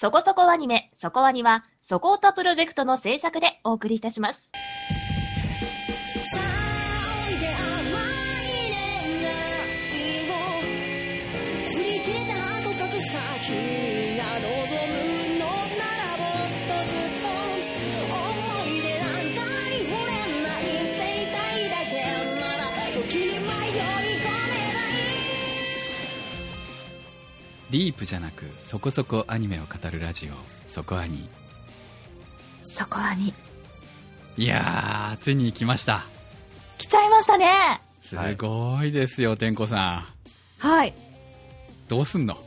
そこそこアニメ、そこアニは、そこおたプロジェクトの制作でお送りいたします。 ディープじゃなくそこそこアニメを語るラジオ、そこアニ。 そこアニ。 いやー、ついに来ました。 来ちゃいましたね。 すごいですよ、天子さん。はい。 どうすんの？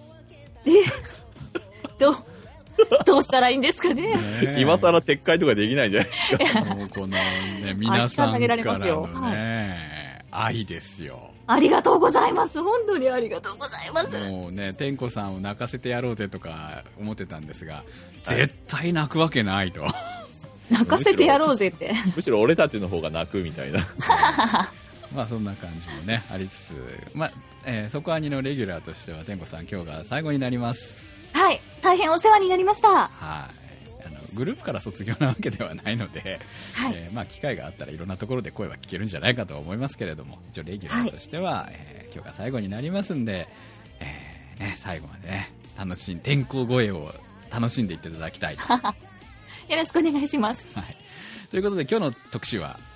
どうしたらいいんですかね。 今更撤回とかできないんじゃないですか。 もうこのね、皆さんからのね、愛ですよ。 ありがとうございます。本当にありがとうございます。 もうね、天子さんを泣かせてやろうぜとか思ってたんですが、絶対泣くわけないと。 泣かせてやろうぜって。 むしろ俺たちの方が泣くみたいな。 まあそんな感じもね、ありつつ、まあ、そこアニのレギュラーとしては天子さん今日が最後になります。 はい、大変お世話になりました。 はい。グループから卒業なわけではないので、はい、まあ機会があったらいろんなところで声は聞けるんじゃないかと思いますけれども、一応レギュラーとしては、今日が最後になりますんで、最後までね、天候声を楽しんでいっていただきたいと。 よろしくお願いします。 はい。ということで今日の特集は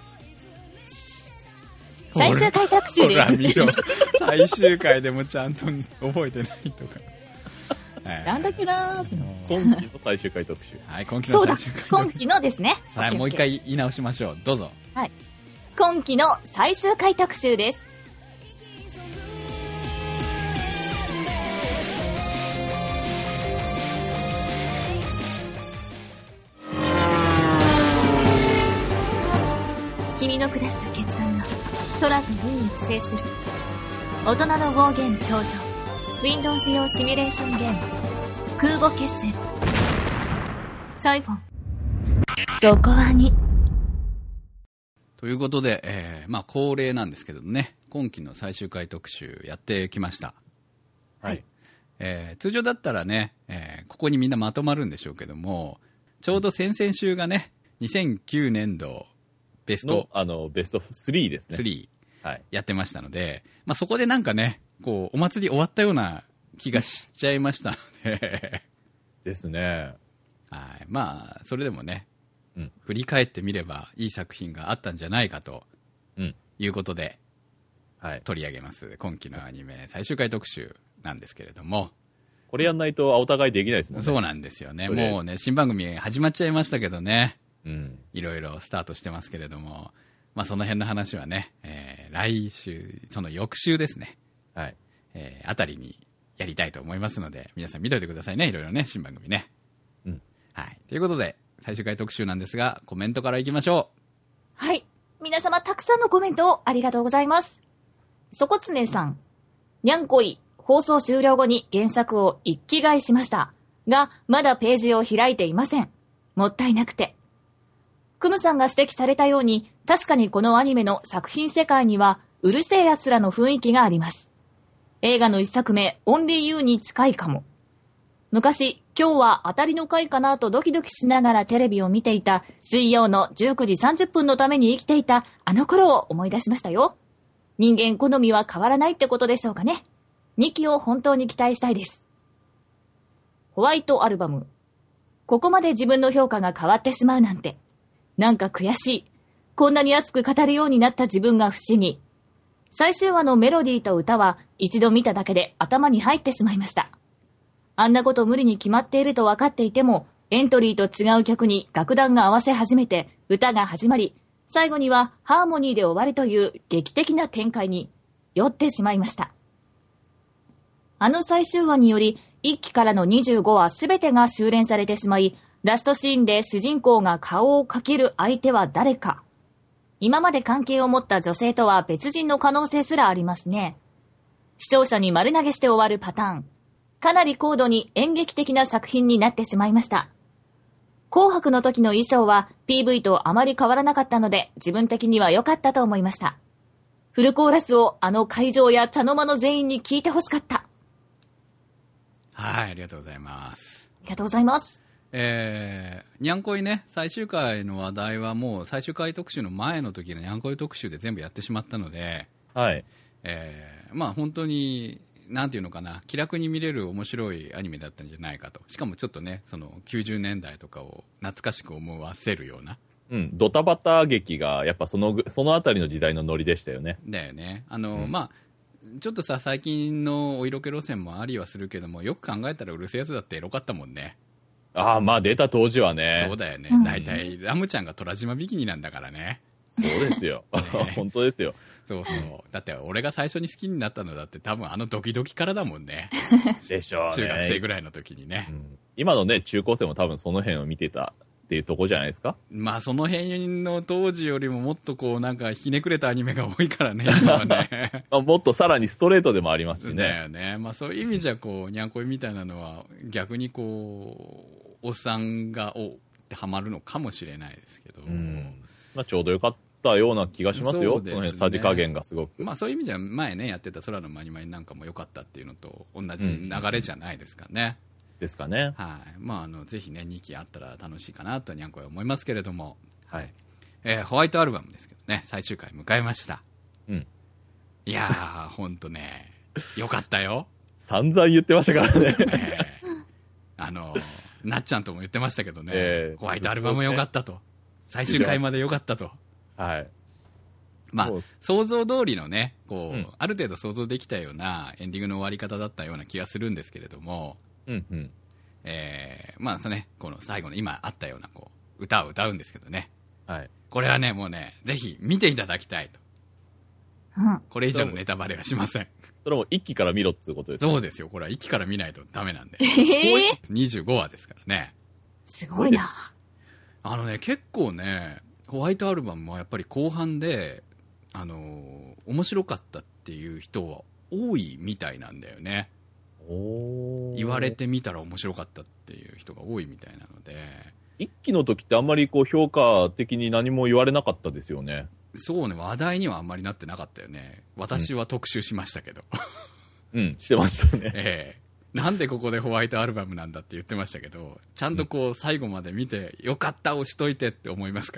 最終回特集です。ほら見ろ、最終回でもちゃんと覚えてないとか。 なんだっけなー。 今期の最終回特集。 はい、今期の最終回特集。 今期のですね。 はい、もう一回言い直しましょう。どうぞ。 はい。今期の最終回特集です。君の下した決断が空と海に不正する。大人の暴言登場。Windows 用シミュレーションゲーム空母決戦サイフォンそこはに。 ということで、まあ恒例なんですけどね、今期の最終回特集やってきました。 はい。 通常だったらね、ここにみんなまとまるんでしょうけども、ちょうど先々週がね、2009年度ベストベスト3ですね。 3やってましたので、まあそこでなんかね、こうお祭り終わったような気がしちゃいましたのでですね。 はい。まあそれでもね、 うん、 振り返ってみればいい作品があったんじゃないかということで、はい、取り上げます今期のアニメ最終回特集なんですけれども、 これやんないとお互いできないですもんね。 そうなんですよね。もうね、新番組始まっちゃいましたけどね、いろいろスタートしてますけれども、まあその辺の話はね、来週その翌週ですね、はい、あたりにやりたいと思いますので、皆さん見といてくださいね、いろいろね、新番組ね。はい。ということで、最終回特集なんですが、コメントからいきましょう。 はい。皆様たくさんのコメントをありがとうございます。そこつねさん。にゃんこい、放送終了後に原作を一気買いしました。が、まだページを開いていません。もったいなくて。クムさんが指摘されたように、確かにこのアニメの作品世界には、うるせえ奴らの雰囲気があります。映画の一作目、オンリーユーに近いかも。昔、今日は当たりの回かなとドキドキしながらテレビを見ていた水曜の19時30分のために生きていたあの頃を思い出しましたよ。人間好みは変わらないってことでしょうかね。2期を本当に期待したいです。ホワイトアルバム。ここまで自分の評価が変わってしまうなんて。なんか悔しい。こんなに熱く語るようになった自分が不思議。最終話のメロディーと歌は一度見ただけで頭に入ってしまいました。あんなこと無理に決まっていると分かっていても、エントリーと違う曲に楽団が合わせ始めて、歌が始まり、最後にはハーモニーで終わるという劇的な展開に酔ってしまいました。あの最終話により、1期からの25話すべてが修練されてしまい、ラストシーンで主人公が顔をかける相手は誰か。今まで関係を持った女性とは別人の可能性すらありますね。視聴者に丸投げして終わるパターン。かなり高度に演劇的な作品になってしまいました。紅白の時の衣装は PV とあまり変わらなかったので自分的には良かったと思いました。フルコーラスをあの会場や茶の間の全員に聞いてほしかった。 はい、ありがとうございます。 ありがとうございます。 にゃんこいね、最終回の話題はもう最終回特集の前の時のにゃんこい特集で全部やってしまったので、 はい。 まあ本当に、なんていうのかな、気楽に見れる面白いアニメだったんじゃないかと。しかもちょっとね、その90年代とかを懐かしく思わせるような。 うん、ドタバタ劇が、やっぱそのあたりの時代のノリでしたよね。 だよね。まあ、ちょっとさ、最近のお色気路線もありはするけども、よく考えたらうるせえやつだってエロかったもんね。 ああ、まあ出た当時はね。 そうだよね。大体、ラムちゃんが虎島ビキニなんだからね。 そうですよ。本当ですよ。 そうそう。だって俺が最初に好きになったのだって多分あのドキドキからだもんね。 でしょうね。 中学生ぐらいの時にね。 今のね、中高生も多分その辺を見てたっていうとこじゃないですか。 まあその辺の当時よりももっとこうなんかひねくれたアニメが多いからね、今はね。 もっとさらにストレートでもありますしね。 だよね。まあそういう意味じゃこう、にゃんこいみたいなのは逆にこう、おっさんがハマるのかもしれないですけど。 まあちょうどよかったような気がしますよ。 そうですね。 その辺さじ加減がすごく。 まあそういう意味じゃ前ね、やってた空のマニマニなんかも良かったっていうのと同じ流れじゃないですかね。 ですかね。 はい。まあぜひね、2期あったら楽しいかなとにゃんこは思いますけれども。はい。ホワイトアルバムですけどね、最終回迎えました。いやー、ほんとね、よかったよ。 散々言ってましたからね。 なっちゃんとも言ってましたけどね、ホワイトアルバムよかったと。最終回までよかったと。はい。まあ、想像通りのね、こう、ある程度想像できたようなエンディングの終わり方だったような気がするんですけれども、まあ、ね、この最後の今あったような、こう、歌を歌うんですけどね。はい。これはね、もうね、ぜひ見ていただきたいと。これ以上のネタバレはしません。 それも一期から見ろっていうことですか？ そうですよ。これは一期から見ないとダメなんで。25話ですからね。 すごいな。 結構ね、ホワイトアルバムはやっぱり後半で、面白かったっていう人は多いみたいなんだよね。言われてみたら面白かったっていう人が多いみたいなので。 一期の時ってあんまりこう評価的に何も言われなかったですよね。 そうね、話題にはあんまりなってなかったよね。私は特集しましたけど。 してましたね。 なんでここでホワイトアルバムなんだって言ってましたけど、ちゃんとこう最後まで見て、よかった押しといてって思いますから。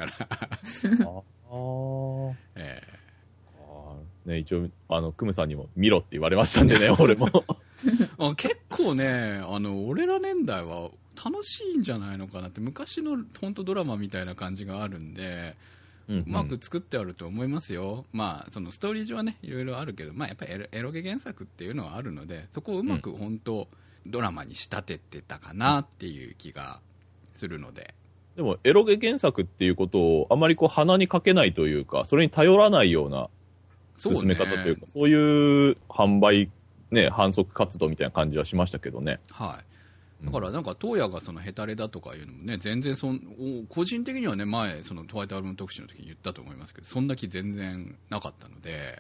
ね、一応、クムさんにも見ろって言われましたんでね、俺も。 結構ね、俺ら年代は楽しいんじゃないのかなって、昔の本当ドラマみたいな感じがあるんで、うまく作ってあると思いますよ。まあ、そのストーリー上はね、いろいろあるけど、まあやっぱりエロゲ原作っていうのはあるので、そこをうまく本当、ドラマに仕立ててたかなっていう気がするので。 でも、エロゲ原作っていうことをあまりこう鼻にかけないというか、それに頼らないような進め方というか、そういう販売、ね、販促活動みたいな感じはしましたけどね。はい。 だからなんか東野がそのヘタレだとかいうのもね、全然個人的にはね、前そのホワイトアルバム特集の時に言ったと思いますけど、そんな気全然なかったので、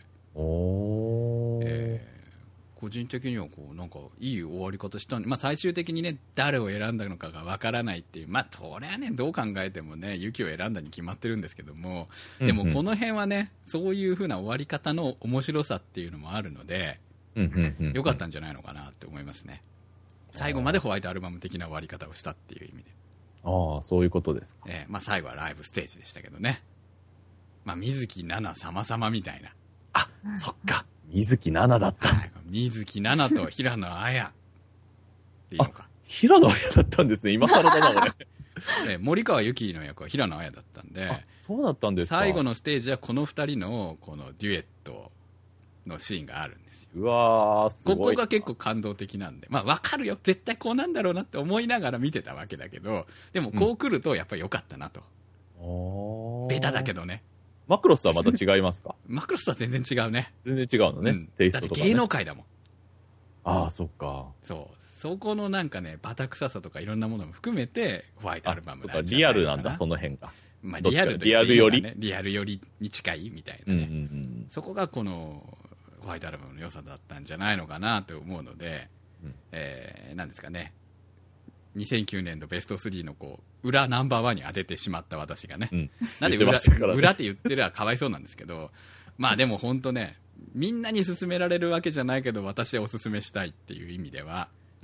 個人的にはこうなんかいい終わり方したんで、まあ最終的にね、誰を選んだのかがわからないっていう、まあそれはね、どう考えてもね、ユキを選んだに決まってるんですけども、でもこの辺はね、そういう風な終わり方の面白さっていうのもあるので、よかったんじゃないのかなって思いますね。最後までホワイトアルバム的な終わり方をしたっていう意味で。 ああ、そういうことですか。 まあ最後はライブステージでしたけどね。まあ水木奈々様々みたいな。 あ、そっか。水木奈々だった。 水木奈々と平野綾。っていうのか。 平野綾だったんですね。今更だな、俺。 森川由紀の役は平野綾だったんで。 そうだったんですか。 最後のステージはこの二人のこのデュエットのシーンがあるんですよ。 うわー、すごい。 ここが結構感動的なんで。まあわかるよ。絶対こうなんだろうなって思いながら見てたわけだけど、でもこう来るとやっぱり良かったなと。ベタだけどね。 マクロスはまた違いますか？ マクロスとは全然違うね。 全然違うのね。テイストとか、ね。 だって芸能界だもん。 ああ、そっか。 そう。そこのなんかね、バタ臭さとかいろんなものも含めて、ホワイトアルバムなんじゃないかな。 リアルなんだ、その辺が。 まあリアルというか、 リアルよりリアルよりに近いみたいなね。そこがこの、ホワイトアルバムの良さだったんじゃないのかなと思うので、なんですかね。2009年のベスト3のこう裏ナンバーワンに当ててしまった私がね、なんで裏って言ってるはかわいそうなんですけど、まあでも本当ね、みんなに勧められるわけじゃないけど私はお勧めしたいっていう意味では、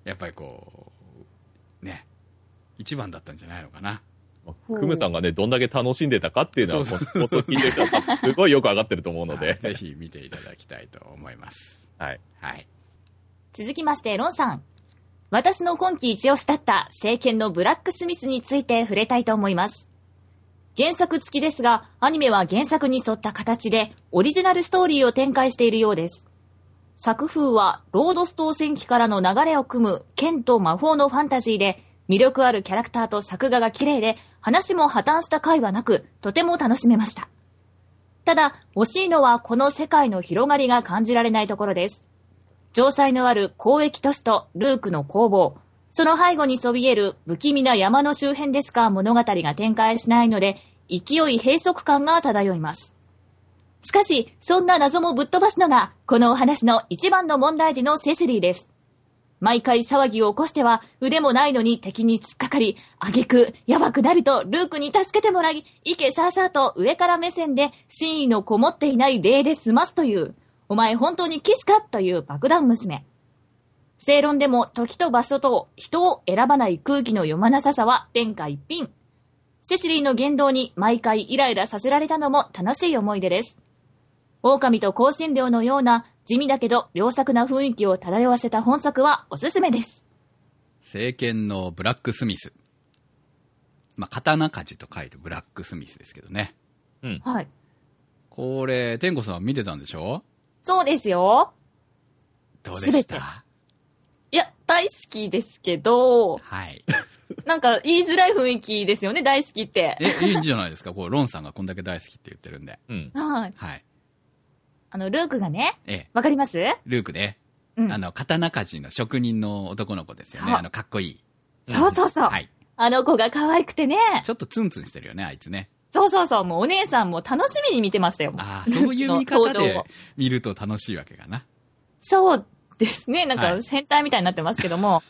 やっぱりこう、ね、一番だったんじゃないのかな。 クムさんがね、どんだけ楽しんでたかっていうのは、放送聞いてる人はすごいよくわかってると思うので。 ぜひ見ていただきたいと思います。 はい。 はい。 続きまして、ロンさん。私の今季一押しだった聖剣のブラックスミスについて触れたいと思います。原作付きですが、アニメは原作に沿った形でオリジナルストーリーを展開しているようです。作風はロードストー戦記からの流れを組む剣と魔法のファンタジーで、魅力あるキャラクターと作画が綺麗で、話も破綻した回はなく、とても楽しめました。ただ、惜しいのはこの世界の広がりが感じられないところです。城塞のある交易都市とルークの攻防、その背後にそびえる不気味な山の周辺でしか物語が展開しないので、勢い閉塞感が漂います。しかし、そんな謎もぶっ飛ばすのが、このお話の一番の問題児のセシリーです。毎回騒ぎを起こしては腕もないのに敵に突っかかり、挙句やばくなるとルークに助けてもらい、イケシャーシャーと上から目線で真意のこもっていない礼で済ますという、お前本当に騎士かという爆弾娘。正論でも時と場所と人を選ばない空気の読まなささは天下一品。セシリーの言動に毎回イライラさせられたのも楽しい思い出です。狼と香辛料のような地味だけど良作な雰囲気を漂わせた本作はおすすめです。 聖剣のブラックスミス。まあ、刀鍛冶と書いてブラックスミスですけどね。 うん。はい。 これ、天子さん見てたんでしょ？ そうですよ。 どうでした？ いや、大好きですけど、 はい。 なんか言いづらい雰囲気ですよね、大好きって。 いいんじゃないですか。こうロンさんがこんだけ大好きって言ってるんで。 うん。はい。 はい。 ルークがね、わかります？ ルークで、うん、刀鍛冶の職人の男の子ですよね。かっこいい。 そうそうそう。はい。あの子が可愛くてね。 ちょっとツンツンしてるよね、あいつね。 そうそうそう。もうお姉さんも楽しみに見てましたよ。 ああ、そういう見方で見ると楽しいわけかな。 そうですね。なんか変態みたいになってますけども。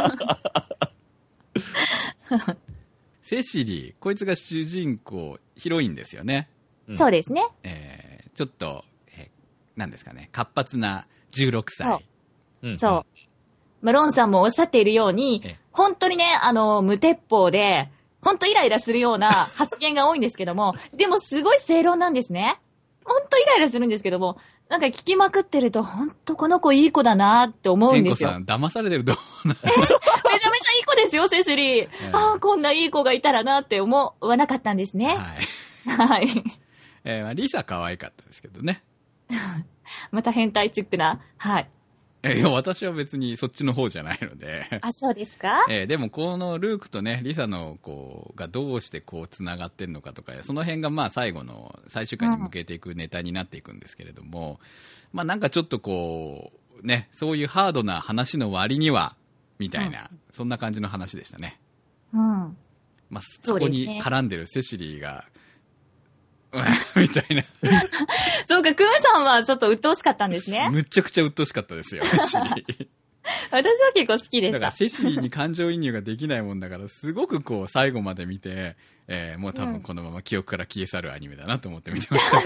セシリー、こいつが主人公、ヒロインですよね。 うん、そうですね。 ちょっと、なんですかね、活発な16歳。 そう。まあ、ロンさんもおっしゃっているように、本当にね、無鉄砲で、本当イライラするような発言が多いんですけども、でもすごい正論なんですね。本当イライラするんですけども、なんか聞きまくってると、本当この子いい子だなって思うんですよ。 天子さん、騙されてると思うな。 めちゃめちゃいい子ですよ、セシリー。ああ、こんないい子がいたらなって思わなかったんですね。はい。 はい。リサ可愛かったですけどね。 また変態チックな。はい。 いや、私は別にそっちの方じゃないので。 あ、そうですか？ でもこのルークとね、リサの子がどうしてこう繋がってるのかとか、その辺がまあ最後の最終回に向けていくネタになっていくんですけれども、まあなんかちょっとこう、ね、そういうハードな話の割には、みたいな、そんな感じの話でしたね。 うん。 まあそこに絡んでるセシリーが、みたいな。 そうか、クムさんはちょっと鬱陶しかったんですね。 むちゃくちゃ鬱陶しかったですよ、セシリー。 私は結構好きでした。 だからセシリーに感情移入ができないもんだから、すごくこう最後まで見て、もう多分このまま記憶から消え去るアニメだなと思って見てましたから。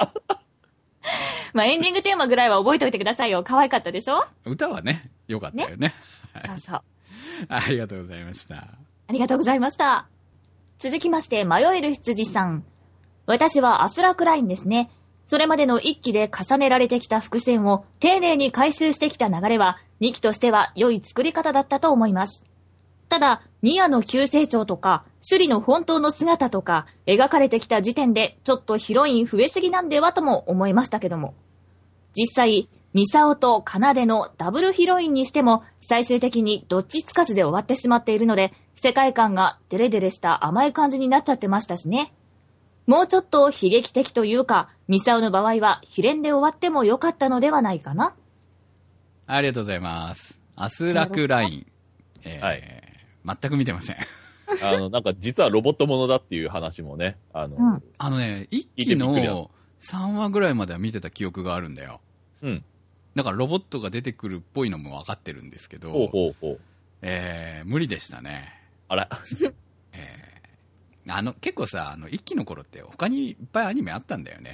まあエンディングテーマぐらいは覚えておいてくださいよ。可愛かったでしょ？ 歌はね、良かったよね。 そうそう。 ありがとうございました。 ありがとうございました。続きまして、迷える羊さん。私はアスラクラインですね。それまでの1期で重ねられてきた伏線を丁寧に回収してきた流れは、2期としては良い作り方だったと思います。ただ、ニアの急成長とか、シュリの本当の姿とか、描かれてきた時点で、ちょっとヒロイン増えすぎなんではとも思いましたけども。実際、ミサオとカナデのダブルヒロインにしても、最終的にどっちつかずで終わってしまっているので、世界観がデレデレした甘い感じになっちゃってましたしね。もうちょっと悲劇的というか、ミサオの場合は、悲恋で終わってもよかったのではないかな。 ありがとうございます。アスラクライン。はい。全く見てません。 なんか実はロボットものだっていう話もね、 一期の3話ぐらいまでは見てた記憶があるんだよ。うん。だからロボットが出てくるっぽいのも分かってるんですけど、無理でしたね。 あら。 結構さ、一期の頃って他にいっぱいアニメあったんだよね。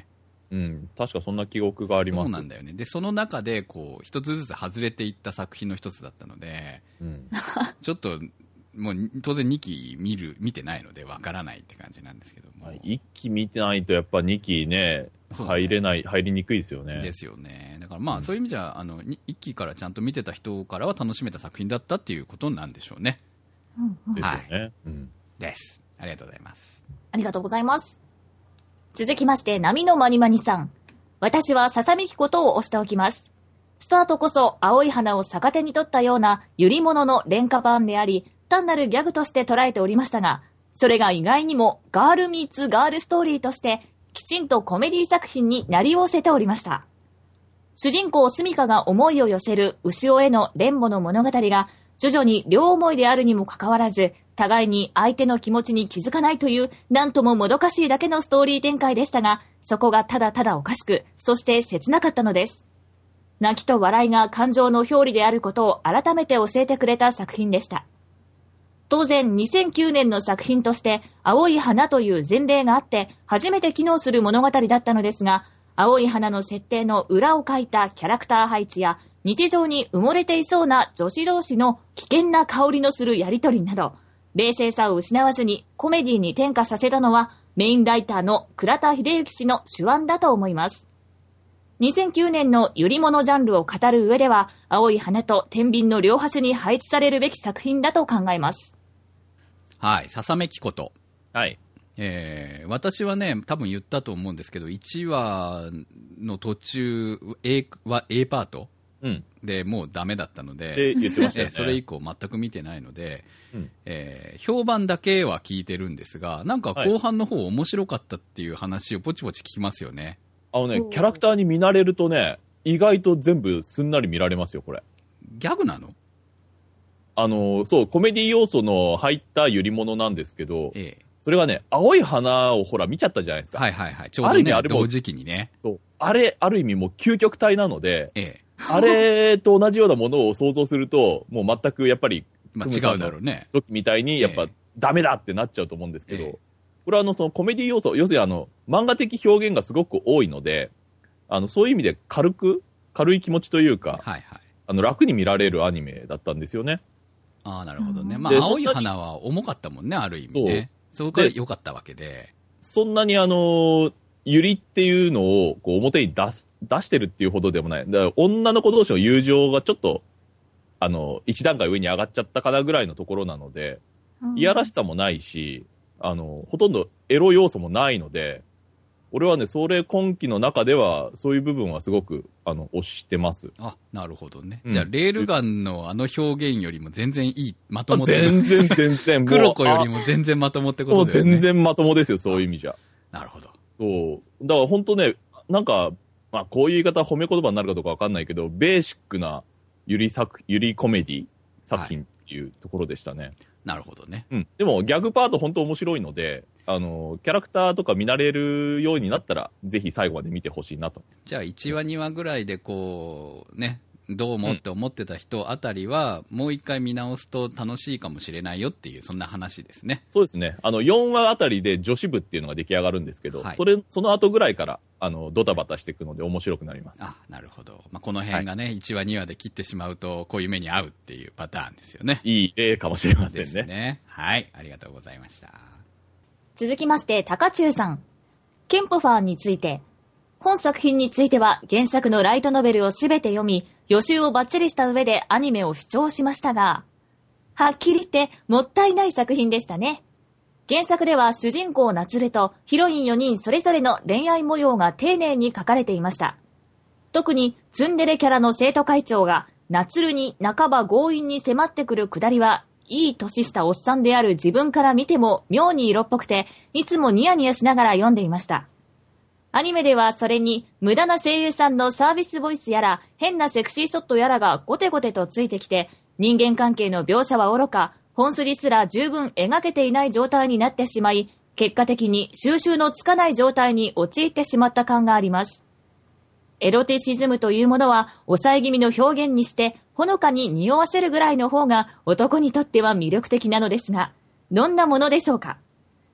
うん、確かそんな記憶があります。 そうなんだよね。で、その中で、こう、一つずつ外れていった作品の一つだったので、うん、ちょっと、もう当然2期見てないのでわからないって感じなんですけども。 1期見てないとやっぱ2期ね、入りにくいですよね。 ですよね。だからまあ、そういう意味じゃ、1期からちゃんと見てた人からは楽しめた作品だったっていうことなんでしょうね。 ですよね。はい、 うん。です。ありがとうございます。 ありがとうございます。続きまして、波のまにまにさん。私はささみきことを押しておきます。スタートこそ青い花を逆手に取ったようなゆり物の廉価版であり、単なるギャグとして捉えておりましたが、それが意外にもガールミーツガールストーリーとしてきちんとコメディ作品になりおせておりました。主人公スミカが思いを寄せる牛尾への恋母の物語が徐々に両思いであるにもかかわらず、互いに相手の気持ちに気づかないというなんとももどかしいだけのストーリー展開でしたが、そこがただただおかしく、そして切なかったのです。泣きと笑いが感情の表裏であることを改めて教えてくれた作品でした。当然2009年の作品として青い花という前例があって初めて機能する物語だったのですが、青い花の設定の裏を書いたキャラクター配置や日常に埋もれていそうな女子同士の危険な香りのするやりとりなど、冷静さを失わずにコメディに転化させたのはメインライターの倉田秀幸氏の手腕だと思います。2009年のゆり物ジャンルを語る上では、青い花と天秤の両端に配置されるべき作品だと考えます。 はい、ささめきこと。 はい。 私はね、多分言ったと思うんですけど、1話の途中、A パート、うん、でもうダメだったので、 言ってましたね、 それ以降全く見てないので、うん評判だけは聞いてるんですが、なんか後半の方面白かったっていう話をポチポチ聞きますよね。 キャラクターに見慣れるとね、意外と全部すんなり見られますよ、これ。 ギャグなの？ そう、コメディ要素の入ったゆり物なんですけど、それがね、青い花をほら見ちゃったじゃないですか。 はいはいはい。ちょうどね、同時期にね。 そう。ある意味もう究極体なので、あれと同じようなものを想像すると、もう全くやっぱり、 まあ違うだろうね。 時みたいに、やっぱ、ダメだってなっちゃうと思うんですけど、これはそのコメディ要素、要するに漫画的表現がすごく多いので、そういう意味で軽い気持ちというか、 はいはい。 楽に見られるアニメだったんですよね。 ああ、なるほどね。まあ、青い花は重かったもんね、ある意味ね。そこが良かったわけで。 そんなにゆりっていうのをこう表に出してるっていうほどでもない。だから女の子同士の友情がちょっと、一段階上に上がっちゃったかなぐらいのところなので、いやらしさもないし、ほとんどエロ要素もないので、俺はね、それ今期の中では、そういう部分はすごく、推してます。 あ、なるほどね。じゃあ、レールガンの表現よりも全然いい、まともって全然。 黒子よりも全然まともってことだよね。 全然まともですよ、そういう意味じゃ。 なるほど。 そう。だから本当ね、なんか、まあ、こういう言い方は褒め言葉になるかどうかわかんないけど、ベーシックなゆりコメディ作品っていうところでしたね。 なるほどね。 うん。でも、ギャグパート本当面白いので、キャラクターとか見慣れるようになったら、ぜひ最後まで見てほしいなと。 じゃあ、1話、2話ぐらいでこう、ね、どうもって思ってた人あたりは、もう一回見直すと楽しいかもしれないよっていう、そんな話ですね。 そうですね。4話あたりで女子部っていうのが出来上がるんですけど、はい、その後ぐらいから、ドタバタしていくので面白くなります。 あ、なるほど。まあ、この辺がね、はい、1話、2話で切ってしまうと、こういう目に遭うっていうパターンですよね。 いい例かもしれませんね。 ですね。はい。ありがとうございました。 続きまして、高中さん。ケンポファーについて、本作品については原作のライトノベルをすべて読み、予習をバッチリした上でアニメを視聴しましたが、はっきり言ってもったいない作品でしたね。原作では主人公夏ルとヒロイン4人それぞれの恋愛模様が丁寧に書かれていました。特にツンデレキャラの生徒会長が夏ルに半ば強引に迫ってくるくだりは、いい年したおっさんである自分から見ても妙に色っぽくて、いつもニヤニヤしながら読んでいました。アニメではそれに無駄な声優さんのサービスボイスやら変なセクシーショットやらがゴテゴテとついてきて、人間関係の描写はおろか、本筋すら十分描けていない状態になってしまい、結果的に収集のつかない状態に陥ってしまった感があります。エロティシズムというものは抑え気味の表現にしてほのかに匂わせるぐらいの方が男にとっては魅力的なのですが、どんなものでしょうか。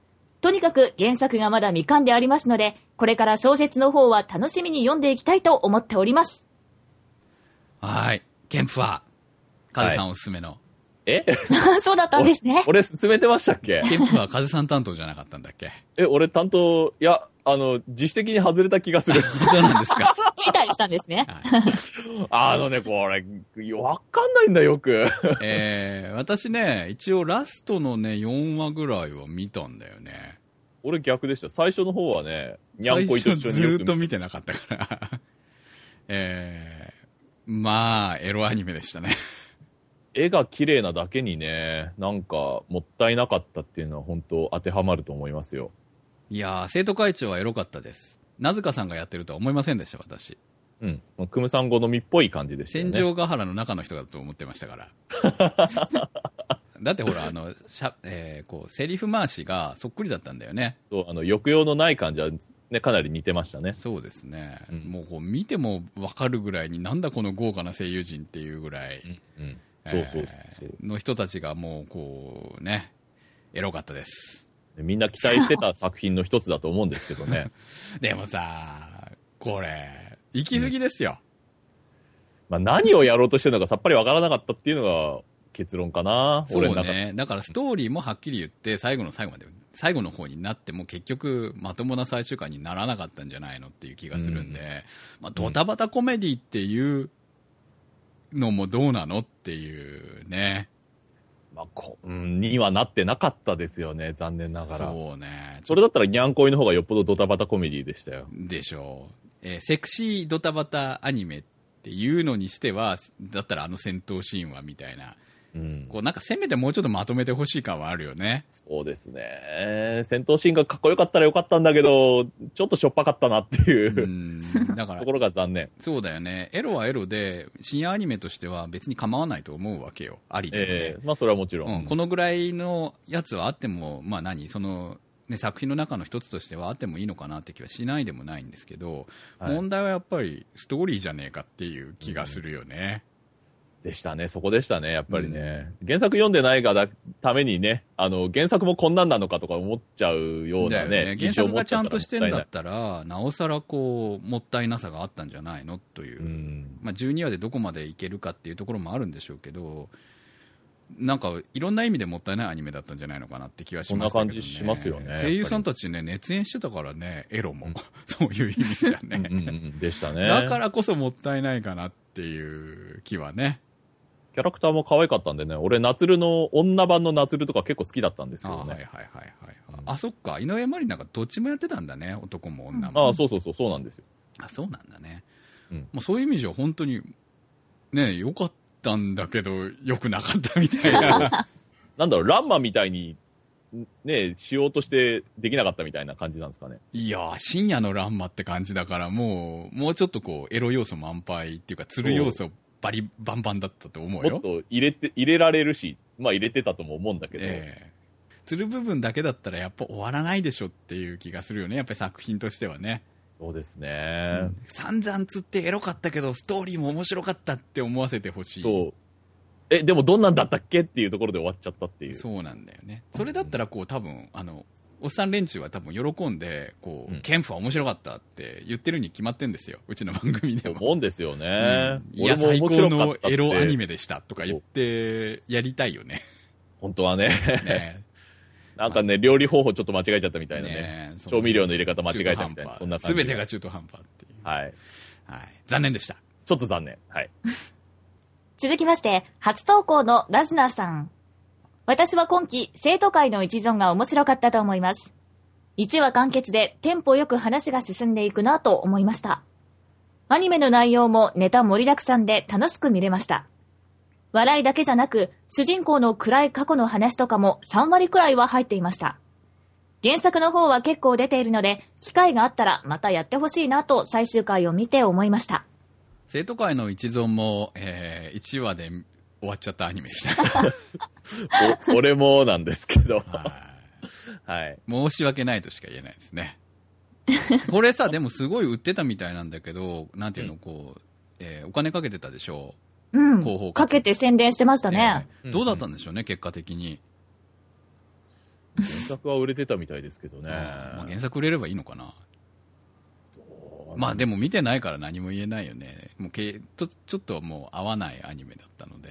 とにかく原作がまだ未完でありますので、これから小説の方は楽しみに読んでいきたいと思っております。 はい。ケンプは、カズさんおすすめの。 そうだったんですね。 俺進めてましたっけ？ ケンプはカズさん担当じゃなかったんだっけ？ 俺担当、いや、自主的に外れた気がする。 そうなんですか。 辞退したんですね。 これ、わかんないんだよく。 私ね、一応ラストのね、4話ぐらいは見たんだよね。 俺逆でした。最初の方はね、にゃんこいと一緒にずーっと見てなかったから。まあ、エロアニメでしたね。 絵が綺麗なだけにね、なんか、もったいなかったっていうのは本当当てはまると思いますよ。 いやー、生徒会長はエロかったです。なずかさんがやってるとは思いませんでした、私。 うん。クムさん好みっぽい感じでしたよね。 戦場ヶ原の中の人だと思ってましたから。だってほら、セリフ回しがそっくりだったんだよね。 そう、抑揚のない感じはね、かなり似てましたね。 そうですね。もうこう見てもわかるぐらいに、なんだこの豪華な声優陣っていうぐらい。そうの人たちがもうこうね、エロかったです。 みんな期待してた作品の一つだと思うんですけどね。 でもさ、これ、行き過ぎですよ。 まあ何をやろうとしてるのかさっぱりわからなかったっていうのが結論かな。 そうね。だからストーリーもはっきり言って、最後の最後まで、最後の方になっても結局まともな最終回にならなかったんじゃないのっていう気がするんで、まあドタバタコメディっていうのもどうなのっていうね。 まあ、にはなってなかったですよね、残念ながら。 そうね。 それだったらニャンコイの方がよっぽどドタバタコメディでしたよ。 でしょう。セクシードタバタアニメっていうのにしては、だったら戦闘シーンはみたいな。こうなんかせめてもうちょっとまとめてほしい感はあるよね。 そうですね。戦闘シーンがかっこよかったらよかったんだけど、ちょっとしょっぱかったなっていうだからところが残念。 そうだよね。エロはエロで、深夜アニメとしては別に構わないと思うわけよ。ありで、ね。 まあそれはもちろん。 このぐらいのやつはあっても、まあ作品の中の一つとしてはあってもいいのかなって気はしないでもないんですけど、問題はやっぱりストーリーじゃねえかっていう気がするよね。 でしたね。そこでしたね。やっぱりね。原作読んでないがためにね、原作もこんなんなのかとか思っちゃうようなね。 原作がちゃんとしてんだったら、なおさらこう、もったいなさがあったんじゃないのという。まあ12話でどこまでいけるかっていうところもあるんでしょうけど、なんかいろんな意味でもったいないアニメだったんじゃないのかなって気はしましたけどね。 そんな感じしますよね。 声優さんたちね、熱演してたからね、エロも。そういう意味じゃね。 でしたね。 だからこそもったいないかなっていう気はね。 キャラクターも可愛かったんでね、俺、ナツルの、女版のナツルとか結構好きだったんですけどね。 あ、そっか。井上まりなんかどっちもやってたんだね、男も女も。 そうなんですよ。 あ、そうなんだね。まあ、そういう意味じゃ本当に、ね、良かったんだけど、良くなかったみたいな。 なんだろう、ランマみたいに、ね、しようとしてできなかったみたいな感じなんですかね。 いやー、深夜のランマって感じだから、もうちょっとこう、エロ要素満杯っていうか、釣る要素バンバンだったと思うよ。 もっと入れられるし、まあ入れてたとも思うんだけど。 釣る部分だけだったらやっぱ終わらないでしょっていう気がするよね。やっぱり作品としてはね。 そうですね。 散々釣ってエロかったけど、ストーリーも面白かったって思わせてほしい。 そう。でもどんなんだったっけっていうところで終わっちゃったっていう。 そうなんだよね。それだったらこう多分、おっさん連中は多分喜んで、こう、ケンフは面白かったって言ってるに決まってんですよ。うちの番組でも。 思うんですよね。 いや、最高のエロアニメでしたとか言ってやりたいよね。 本当はね。なんかね、料理方法ちょっと間違えちゃったみたいなね。調味料の入れ方間違えたみたいな。そんな感じ。 全てが中途半端っていう。 はい。 残念でした。 ちょっと残念。はい。 続きまして、初投稿のラズナーさん。私は今期、生徒会の一存が面白かったと思います。1話完結でテンポよく話が進んでいくなと思いました。アニメの内容もネタ盛りだくさんで楽しく見れました。笑いだけじゃなく、主人公の暗い過去の話とかも3割くらいは入っていました。原作の方は結構出ているので、機会があったらまたやってほしいなと最終回を見て思いました。 生徒会の一存も、1話で終わっちゃったアニメでした。 俺もなんですけど。 はい。申し訳ないとしか言えないですね。これさ、でもすごい売ってたみたいなんだけど、なんていうの、こう、お金かけてたでしょう。 かけて宣伝してましたね。 どうだったんでしょうね、結果的に。 原作は売れてたみたいですけどね。 まあ、原作売れればいいのかな。まあでも見てないから何も言えないよね。もうちょっともう合わないアニメだったので。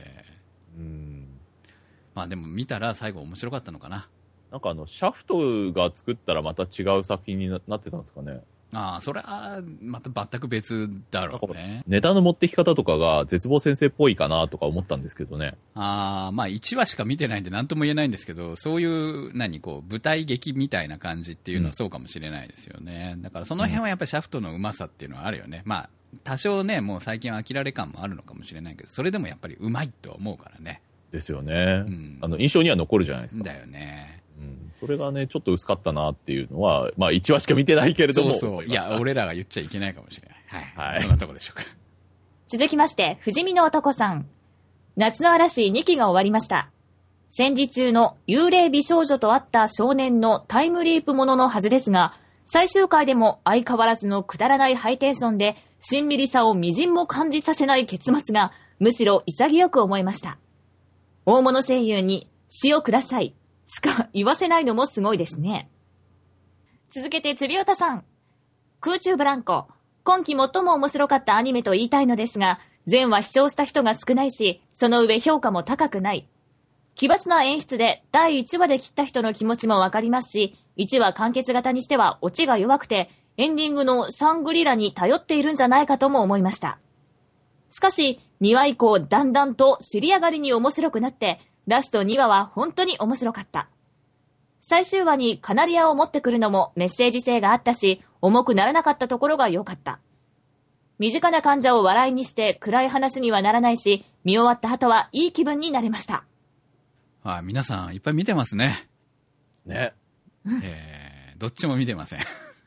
まあでも見たら最後面白かったのかな。 なんかシャフトが作ったらまた違う作品になってたんですかね。 ああ、それはまた全く別だろうね。 ネタの持ってき方とかが絶望先生っぽいかなとか思ったんですけどね。 ああ、まあ1話しか見てないんで何とも言えないんですけど、そういう舞台劇みたいな感じっていうのはそうかもしれないですよね。だからその辺はやっぱりシャフトのうまさっていうのはあるよね。まあ多少ね、もう最近は飽きられ感もあるのかもしれないけど、それでもやっぱりうまいとは思うからね。 ですよね。印象には残るじゃないですか。 だよね。 それがね、ちょっと薄かったなっていうのは、まあ1話しか見てないけれども。 そう。いや、俺らが言っちゃいけないかもしれない。はい。そんなとこでしょうか。 続きまして、富士見の男さん。夏の嵐2期が終わりました。戦時中の幽霊美少女と会った少年のタイムリープもののはずですが、最終回でも相変わらずのくだらないハイテンションで、しんみりさをみじんも感じさせない結末が、むしろ潔く思えました。大物声優に詩をくださいしか言わせないのもすごいですね。続けて、つりおたさん。空中ブランコ。今期最も面白かったアニメと言いたいのですが、前話視聴した人が少ないし、その上評価も高くない。奇抜な演出で第1話で切った人の気持ちもわかりますし、1話完結型にしてはオチが弱くて、エンディングのシャングリラに頼っているんじゃないかとも思いました。しかし、2話以降だんだんと尻上がりに面白くなって、ラスト2話は本当に面白かった。最終話にカナリアを持ってくるのもメッセージ性があったし、重くならなかったところが良かった。身近な患者を笑いにして暗い話にはならないし、見終わった後はいい気分になれました。 あ、皆さんいっぱい見てますね。 ね。 どっちも見てません。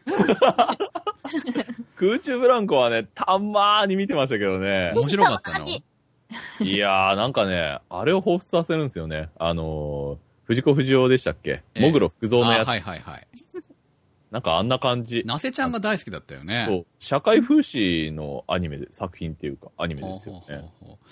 空中ブランコはね、たまーに見てましたけどね。 面白かったの？ いやー、なんかね、あれを彷彿させるんですよね。藤子不二雄でしたっけ、もぐろ福蔵のやつ。 はいはいはい。 なんかあんな感じ。 なせちゃんが大好きだったよね。 そう。社会風刺のアニメで、作品っていうか、アニメですよね。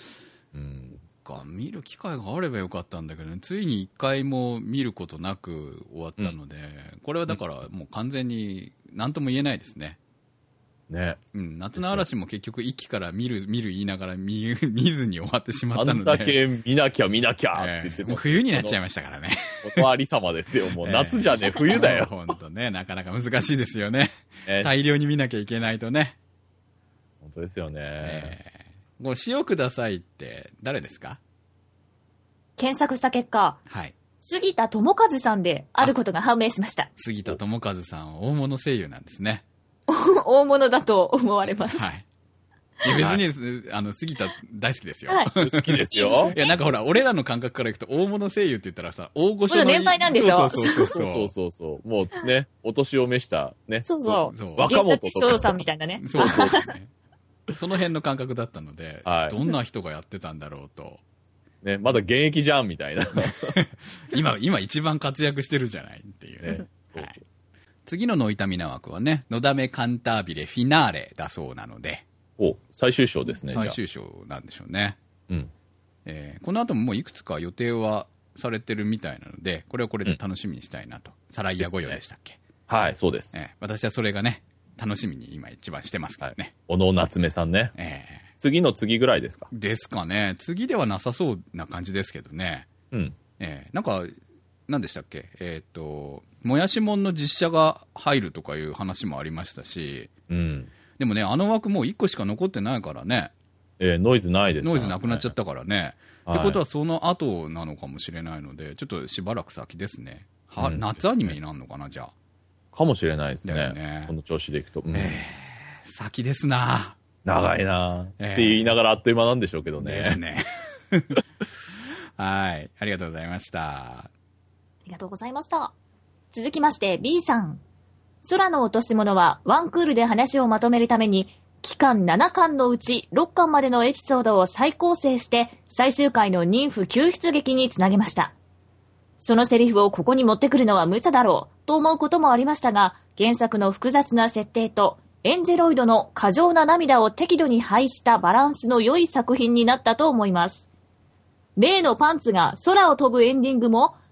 見る機会があればよかったんだけどね、ついに一回も見ることなく終わったので、これはだからもう完全に何とも言えないですね。 ね。 夏の嵐も結局一期から見る言いながら見ずに終わってしまったので。 あんだけ見なきゃって言ってもう冬になっちゃいましたからね。 おとありさまですよ。もう夏じゃね、冬だよ。 ほんとね、なかなか難しいですよね。大量に見なきゃいけないとね。 本当ですよね。 ご詩をくださいって誰ですか？ 検索した結果、 はい。 杉田智和さんであることが判明しました。 杉田智和さんは大物声優なんですね。 大物だと思われます。 はい。別に、杉田大好きですよ。 はい、 好きですよ。 いや、なんかほら、俺らの感覚からいくと、大物声優って言ったらさ、大御所の。 年配なんでしょ？ そう。もうね、お年を召したね。 そう。 若者とか。さんみたいなね。 そうね。その辺の感覚だったので、どんな人がやってたんだろうと。 ね、まだ現役じゃんみたいな。 今一番活躍してるじゃないっていうね。次のノイタミナ枠はね、のだめカンタービレフィナーレだそうなので。 最終章ですね。 最終章なんでしょうね。この後ももういくつか予定はされてるみたいなので、これはこれで楽しみにしたいなと。サライヤ御用でしたっけ？ はい、そうです。 私はそれがね、楽しみに今一番してますからね。 小野夏目さんね。次の次ぐらいですか？ ですかね。次ではなさそうな感じですけどね。なんか、何でしたっけ？もやしもんの実写が入るとかいう話もありましたし、でもね、あの枠もう1個しか残ってないからね。 ノイズないですね。 ノイズなくなっちゃったからね。ってことはその後なのかもしれないので、ちょっとしばらく先ですね。夏アニメになるのかな、じゃあ。 かもしれないですね。この調子でいくと。 先ですな。 長いなって言いながらあっという間なんでしょうけどね。 ですね。はい。ありがとうございました。 ありがとうございました。続きまして B さん。空の落とし物はワンクールで話をまとめるために、期間7巻のうち6巻までのエピソードを再構成して最終回の妊婦救出劇につなげました。そのセリフをここに持ってくるのは無茶だろうと思うこともありましたが、原作の複雑な設定とエンジェロイドの過剰な涙を適度に配したバランスの良い作品になったと思います。例のパンツが空を飛ぶエンディングも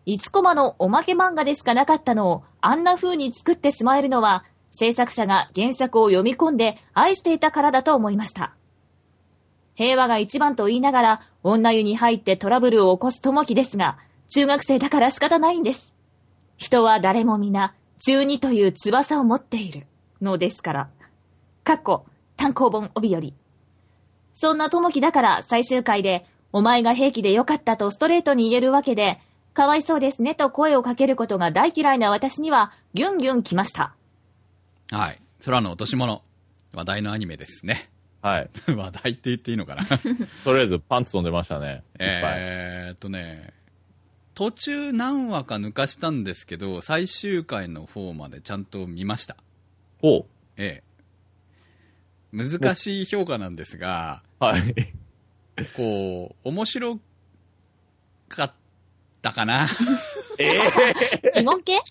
1コマのおまけ漫画でしかなかったのをあんな風に作ってしまえるのは、制作者が原作を読み込んで愛していたからだと思いました。平和が一番と言いながら女湯に入ってトラブルを起こす友樹ですが、中学生だから仕方ないんです。人は誰も皆中二という翼を持っているのですから。単行本帯より。そんな友樹だから最終回でお前が平気でよかったとストレートに言えるわけで、かわいそうですねと声をかけることが大嫌いな私にはギュンギュン来ました。 はい。空の落とし物。話題のアニメですね。 はい。 話題って言っていいのかなとりあえずパンツ飛んでましたね。 途中何話か抜かしたんですけど、最終回の方までちゃんと見ました。 ほう。 難しい評価なんですが、 はい。 面白かったかな疑問系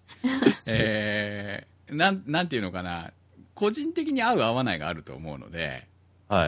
なんていうのかな、個人的に合う合わないがあると思うので、 はい。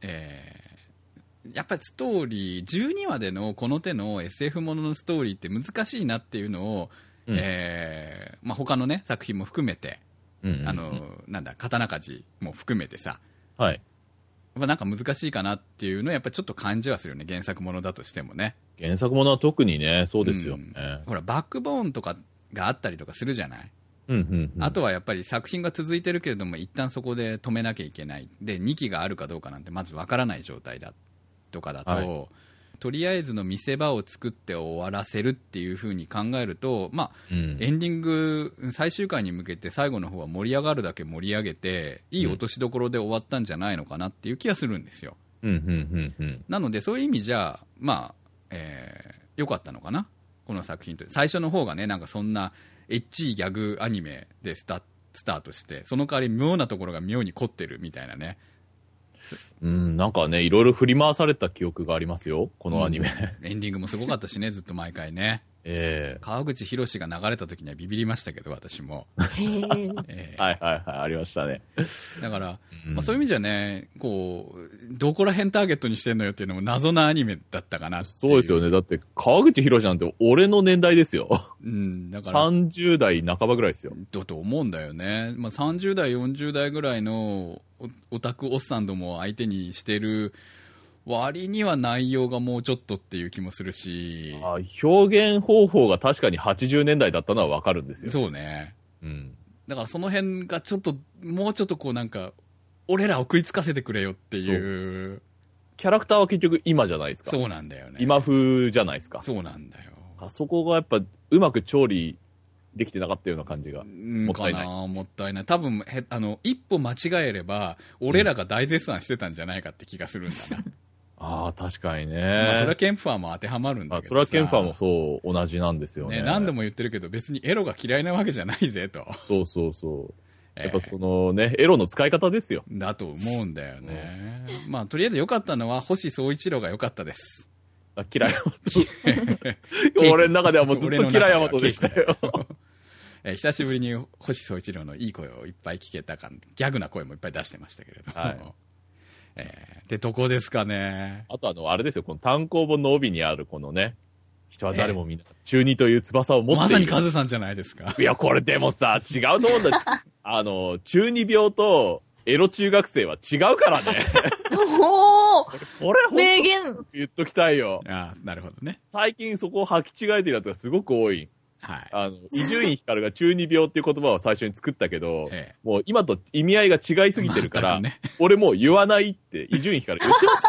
やっぱりストーリー、12話でのこの手の SF もののストーリーって難しいなっていうのを、他のね、作品も含めて、刀鍛冶も含めてさ、 はい。 なんか難しいかなっていうのはやっぱりちょっと感じはするよね、原作ものだとしてもね。 原作ものは特にね、そうですよね。 ほら、バックボーンとかがあったりとかするじゃない。あとはやっぱり作品が続いてるけれども一旦そこで止めなきゃいけない。で、2期があるかどうかなんてまずわからない状態だとかだと、はい、とりあえずの見せ場を作って終わらせるっていう風に考えると、エンディング最終回に向けて最後の方は盛り上がるだけ盛り上げていい落としどころで終わったんじゃないのかなっていう気がするんですよ。なのでそういう意味じゃ良かったのかな、この作品と。最初の方がね、なんかそんなエッチいギャグアニメでスタートして、その代わり妙なところが妙に凝ってるみたいなね。 なんかね、いろいろ振り回された記憶がありますよ、このアニメ。 エンディングもすごかったしね、ずっと毎回ね。川口浩が流れた時にはビビりましたけど、私も。はいはいはい、ありましたね。 だから、そういう意味じゃね、どこら辺ターゲットにしてんのよっていうのも謎なアニメだったかなっていう。 そうですよね。だって、川口浩なんて俺の年代ですよ。だから。30代半ばぐらいですよ。 だと思うんだよね。30代、40代ぐらいのオタクおっさんどもを相手にしてる割には内容がもうちょっとっていう気もするし、 表現方法が確かに80年代だったのはわかるんですよ。 そうね。だからその辺がちょっと、もうちょっとなんか、俺らを食いつかせてくれよっていう。 キャラクターは結局今じゃないですか。 そうなんだよね。 今風じゃないですか。 そうなんだよ。 あそこがやっぱうまく調理できてなかったような感じがもったいない。 もったいない。多分一歩間違えれば俺らが大絶賛してたんじゃないかって気がするんだな。 確かにね。 それはケンファーも当てはまるんだけどさ。 それはケンファーもそう同じなんですよね。 何度も言ってるけど別にエロが嫌いなわけじゃないぜと。 そうそうそう。やっぱそのね、エロの使い方ですよ。 だと思うんだよね。とりあえず良かったのは星宗一郎が良かったです。 キラヤマト。俺の中ではもうずっとキラヤマトでしたよ。 久しぶりに星宗一郎のいい声をいっぱい聞けたギャグな声もいっぱい出してましたけれども。ってとこですかね。 あとあれですよ、この単行本の帯にあるこのね、人は誰もみんな中二という翼を持っている。 まさにカズさんじゃないですか。 いや、これでもさ、違うと思うんだ。中二病とエロ中学生は違うからね。 おーこれ名言言っときたいよ。 なるほどね。 最近そこを履き違えてるやつがすごく多い。 はい。 伊集院光が中二病っていう言葉を最初に作ったけど、もう今と意味合いが違いすぎてるから、俺もう言わないって伊集院光言ってます。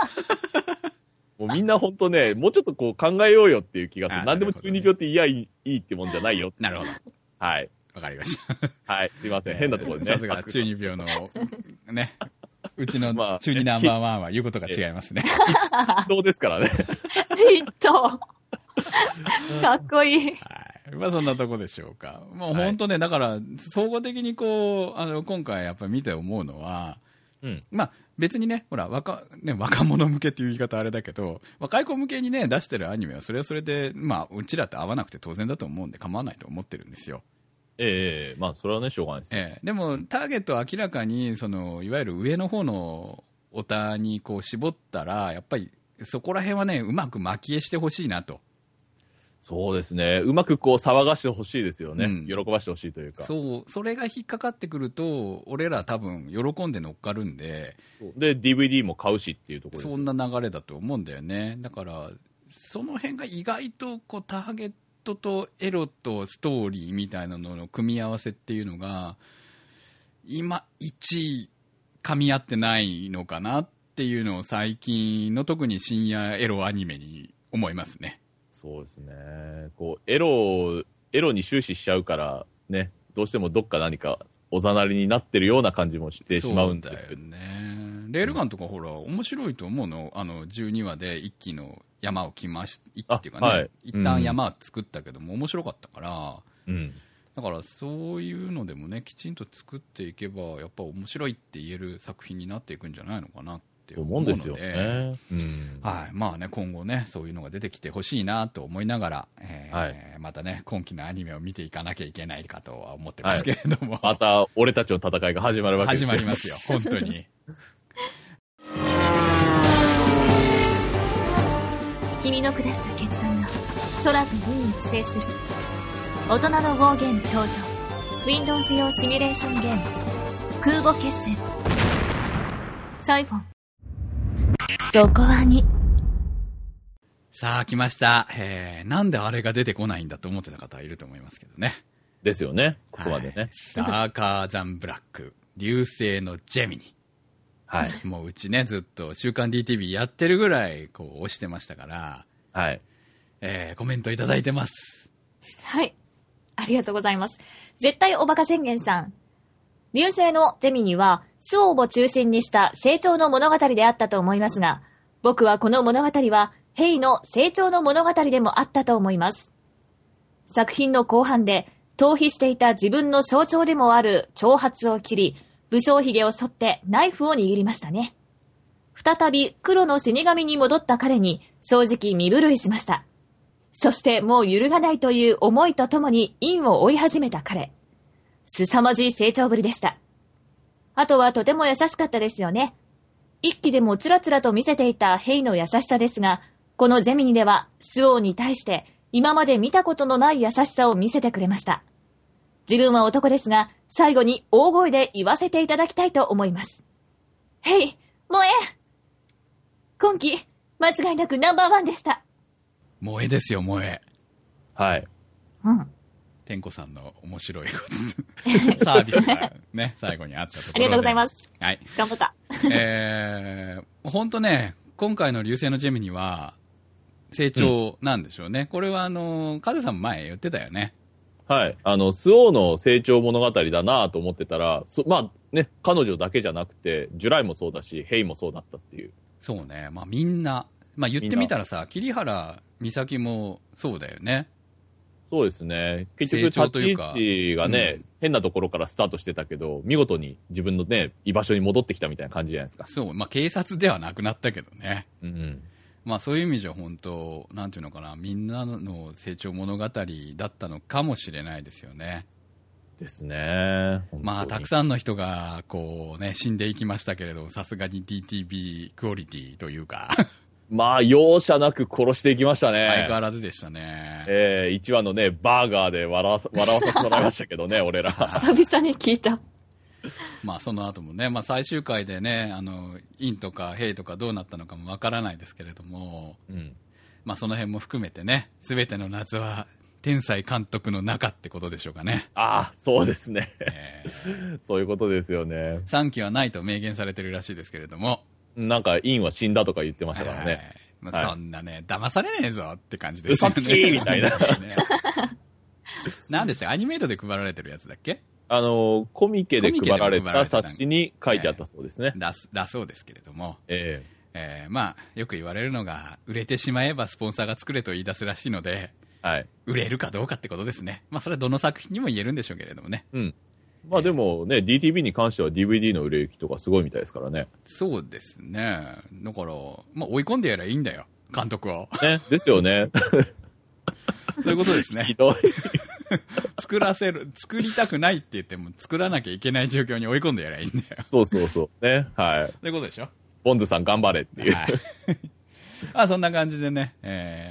もうみんなほんとね、もうちょっと考えようよっていう気がする。何でも中二病って言いいってもんじゃないよ。 なるほど。 はい。 わかりました。 はい。すいません。変なところでね。 さすが中二病の、ね。うちの中二ナンバーワンは言うことが違いますね。 そうですからね。 ヒット。かっこいい。 はい。そんなとこでしょうか。もう本当ね、だから、総合的に今回やっぱり見て思うのは、別にね、ほら、若者向けっていう言い方あれだけど、若い子向けにね、出してるアニメはそれはそれで、うちらって合わなくて当然だと思うんで構わないと思ってるんですよ。 それはね、しょうがないですよ。 でも、ターゲットは明らかに、いわゆる上の方のオタに絞ったら、やっぱりそこら辺はね、うまく蒔絵してほしいなと。 そうですね。うまくこう騒がしてほしいですよね。喜ばしてほしいというか。 そう、それが引っかかってくると、俺ら多分喜んで乗っかるんで。 で、DVD も買うしっていうところです。 そんな流れだと思うんだよね。だから、その辺が意外とこうターゲットとエロとストーリーみたいなのの組み合わせっていうのが、今一噛み合ってないのかなっていうのを最近の特に深夜エロアニメに思いますね。 そうですね。こう、エロに終始しちゃうから、ね、どうしてもどっか何かおざなりになってるような感じもしてしまうんですけど。 そうだよね。レールガンとかほら、面白いと思うの。12話で一期の山を一期っていうかね、はい、一旦山は作ったけども、面白かったから、だからそういうのでもね、きちんと作っていけば、やっぱ面白いって言える作品になっていくんじゃないのかなって思うので、 思うんですよね。 はい。まあね、今後ね、そういうのが出てきてほしいなと思いながら、 はい、 またね、今期のアニメを見ていかなきゃいけないかとは思ってますけれども。はい、 また、俺たちの戦いが始まるわけですよ。 始まりますよ、本当に。 君の下した決断が空と海に寄生する大人のウォーゲーム登場。 Windows 用シミュレーションゲーム空母決戦サイフォン。 そこはに。 さあ来ました。なんであれが出てこないんだと思ってた方はいると思いますけどね。 ですよね、ここまでね。 ダーカーザンブラック、流星のジェミニ。はい。もううちね、ずっと週刊 DTV やってるぐらい、こう、推してましたから、 はい。 コメントいただいてます。 はい。ありがとうございます。絶対おバカ宣言さん。流星のジェミニは、スオを中心にした成長の物語であったと思いますが、僕はこの物語は、ヘイの成長の物語でもあったと思います。作品の後半で、逃避していた自分の象徴でもある長髪を切り、武将髭を剃ってナイフを握りましたね。再び黒の死神に戻った彼に正直身震いしました。そしてもう揺るがないという思いとともに陰を追い始めた彼。凄まじい成長ぶりでした。あとはとても優しかったですよね。一期でもつらつらと見せていたヘイの優しさですが、このジェミニではスオーに対して今まで見たことのない優しさを見せてくれました。自分は男ですが、最後に大声で言わせていただきたいと思います。ヘイ、萌え！今季、間違いなくナンバーワンでした。 萌えですよ、萌え。 はい。 うん。 天子さんの面白いことサービスがね、最後にあったところで。 ありがとうございます。 はい。 頑張った。 ほんとね、今回の流星のジェミニは、成長なんでしょうね。これはカズさん前言ってたよね。 はい。スオーの成長物語だなと思ってたら、まあね、彼女だけじゃなくて、ジュライもそうだし、ヘイもそうだったっていう。 そうね。まあみんな、まあ言ってみたらさ、桐原美咲もそうだよね。 そうですね。結局、立ち位置がね、変なところからスタートしてたけど、見事に自分のね、居場所に戻ってきたみたいな感じじゃないですか。 そう。まあ警察ではなくなったけどね。 うん。 まあそういう意味じゃ本当、なんていうのかな、みんなの成長物語だったのかもしれないですよね。 ですね。 まあたくさんの人がこうね、死んでいきましたけれど、さすがに DTV クオリティというか。 まあ容赦なく殺していきましたね。 相変わらずでしたね。 1話のね、バーガーで笑わさせてもらいましたけどね、俺ら。 久々に聞いた。 まあその後もね、まあ最終回でね、インとかヘイとかどうなったのかもわからないですけれども、まあその辺も含めてね、すべての夏は天才監督の中ってことでしょうかね。 ああ、そうですね。そういうことですよね。 3期はないと明言されてるらしいですけれども、 なんかインは死んだとか言ってましたからね。 まあ、そんなね、騙されねえぞって感じですよね。 嘘つきみたいな。 何でした？アニメートで配られてるやつだっけ？ コミケで配られた冊子に書いてあったそうですね。 だそうですけれども。まあ、よく言われるのが、売れてしまえばスポンサーが作れと言い出すらしいので、 はい。 売れるかどうかってことですね。まあ、それはどの作品にも言えるんでしょうけれどもね。 うん。まあでもね、DTV に関しては DVD の売れ行きとかすごいみたいですからね。 そうですね。だから、まあ追い込んでやればいいんだよ、監督を。 ね、ですよね。 そういうことですね。 ひどい。 作りたくないって言っても作らなきゃいけない状況に追い込んでやればいいんだよ。 そうそうそう。ね。はい。 そういうことでしょ。 ボンズさん頑張れっていう。 はい。そんな感じでね、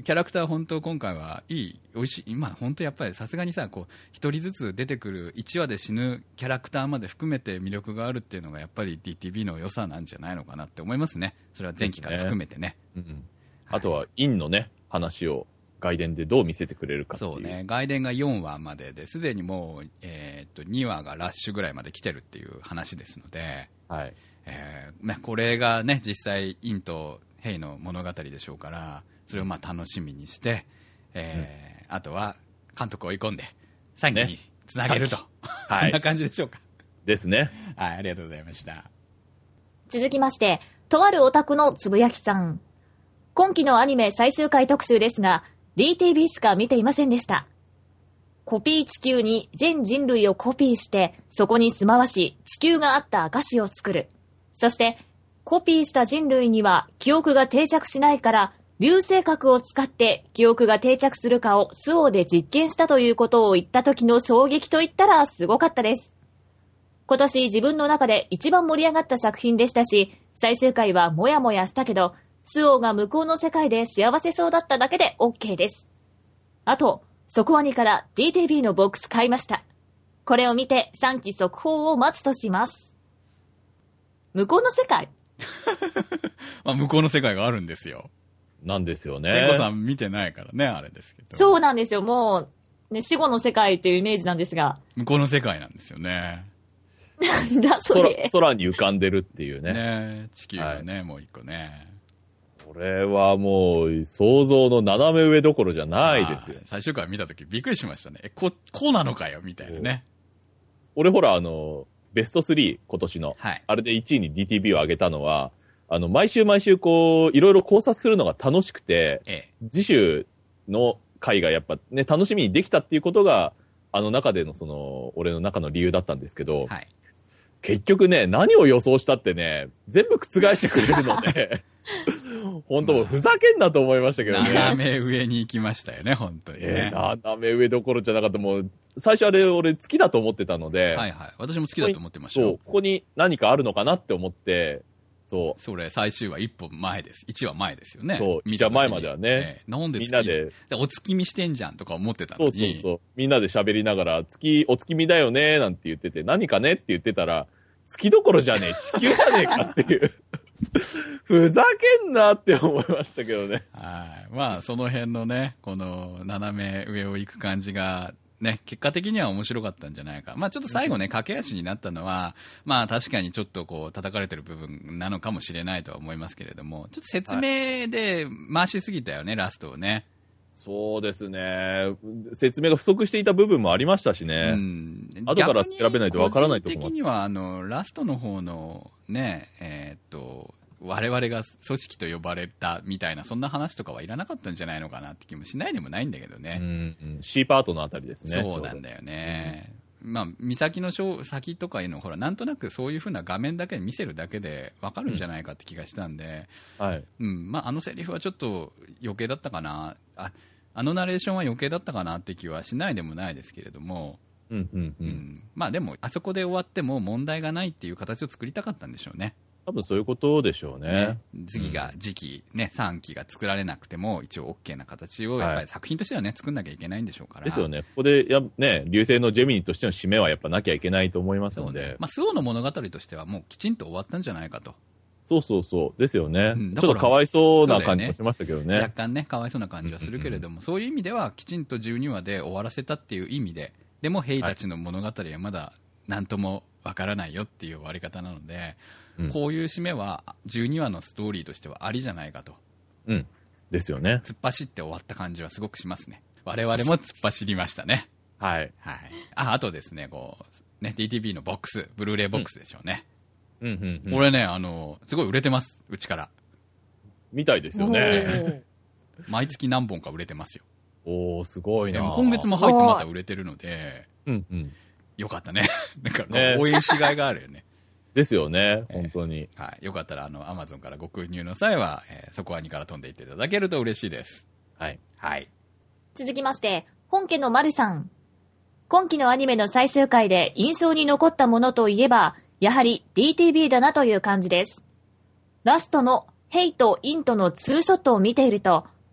キャラクター本当今回はいい、美味しい。今本当やっぱりさすがにさ、こう、一人ずつ出てくる1話で死ぬキャラクターまで含めて魅力があるっていうのがやっぱり DTV の良さなんじゃないのかなって思いますね。それは前期から含めてね。 うんうん、あとは、インのね、話を外伝でどう見せてくれるかっていう。 そうね。外伝が4話までで、すでにもう、2話がラッシュぐらいまで来てるっていう話ですので、 はい。 これがね、実際、インとヘイの物語でしょうから、それをまあ楽しみにして、あとは監督を追い込んで3期につなげると、はい、そんな感じでしょうか。 ですね。 はい、ありがとうございました。 続きまして、とあるオタクのつぶやきさん。今期のアニメ最終回特集ですが、DTV しか見ていませんでした。コピー地球に全人類をコピーして、そこに住まわし、地球があった証を作る。そして、コピーした人類には記憶が定着しないから、流星核を使って記憶が定着するかをスオで実験したということを言った時の衝撃と言ったらすごかったです。今年自分の中で一番盛り上がった作品でしたし、最終回はもやもやしたけど、スオが向こうの世界で幸せそうだっただけで OK です。あと、ソコアニから DTV のボックス買いました。これを見て3期速報を待つとします。向こうの世界まあ向こうの世界があるんですよ。 なんですよね。 ケンコさん見てないからね、あれですけど。 そうなんですよ。もう、ね、死後の世界っていうイメージなんですが。 向こうの世界なんですよね。 なんだそれ。 空に浮かんでるっていうね。 ね、地球がね、はい、もう一個ね。 これはもう、想像の斜め上どころじゃないですよ。 最終回見たときびっくりしましたね。こうなのかよ、みたいなね。 俺ほら、ベスト3、今年の。 はい。 あれで1位に DTV を上げたのは、毎週こう、いろいろ考察するのが楽しくて、次週の回がやっぱね、楽しみにできたっていうことが、中での俺の中の理由だったんですけど、はい。結局ね、何を予想したってね、全部覆してくれるので、本当もうふざけんなと思いましたけどね。 斜め上に行きましたよね、本当にね。 斜め上どころじゃなかった。もう、最初あれ俺月だと思ってたので、 はいはい。私も月だと思ってましたよ。 そう、ここに何かあるのかなって思って、そう。 それ、最終話一歩前です。1話前ですよね。 そう、1話前まではね。 なんでみんなで。 お月見してんじゃんとか思ってたのに。 そう。みんなで喋りながら、お月見だよねなんて言ってて、何かねって言ってたら、月どころじゃねえ、地球じゃねえかっていう。ふざけんなって思いましたけどね。 はい。まあ、その辺のね、この斜め上を行く感じが、ね、結果的には面白かったんじゃないか。まあちょっと最後ね、駆け足になったのは、まあ確かにちょっとこう叩かれてる部分なのかもしれないとは思いますけれども、ちょっと説明で回しすぎたよね、ラストをね。 そうですね。説明が不足していた部分もありましたしね。後から調べないとわからないところも。 個人的にはラストの方のね、我々が組織と呼ばれたみたいな、そんな話とかはいらなかったんじゃないのかなって気もしないでもないんだけどね。 C パートのあたりですね。 そうなんだよね。まあ、岬の先とかいうのほら、なんとなくそういう風な画面だけ見せるだけでわかるんじゃないかって気がしたんで、 はい。 まあ、セリフはちょっと余計だったかな。ナレーションは余計だったかなって気はしないでもないですけれども、まあでも、あそこで終わっても問題がないっていう形を作りたかったんでしょうね。 多分そういうことでしょうね。 次期ね、3期が作られなくても、一応 OK な形を、やっぱり作品としてはね、作んなきゃいけないんでしょうから。 ですよね。ここで、ね、流星のジェミニとしての締めはやっぱなきゃいけないと思いますので。 ね、まあ、スオの物語としてはもうきちんと終わったんじゃないかと。 そう。ですよね。ちょっとかわいそうな感じもしましたけどね。 若干ね、かわいそうな感じはするけれども、そういう意味では、きちんと12話で終わらせたっていう意味で、でも、ヘイたちの物語はまだ何ともわからないよっていう終わり方なので、こういう締めは12話のストーリーとしてはありじゃないかと。 ですよね。 突っ走って終わった感じはすごくしますね。我々も突っ走りましたね。 はい。 あとですね、DTV のボックス、ブルーレイボックスでしょうね。俺ね、すごい売れてます、うちから。 みたいですよね。 毎月何本か売れてますよ。 おー、すごいな。 今月も入ってまた売れてるので、よかったね。なんか応援しがいがあるよね。 ですよね、本当に。 はい。よかったら、Amazon からご購入の際は、そこは2から飛んでいっていただけると嬉しいです。 はい。 続きまして、本家の丸さん。今期のアニメの最終回で印象に残ったものといえば、やはり DTV だなという感じです。ラストのヘイとインとのツーショットを見ていると、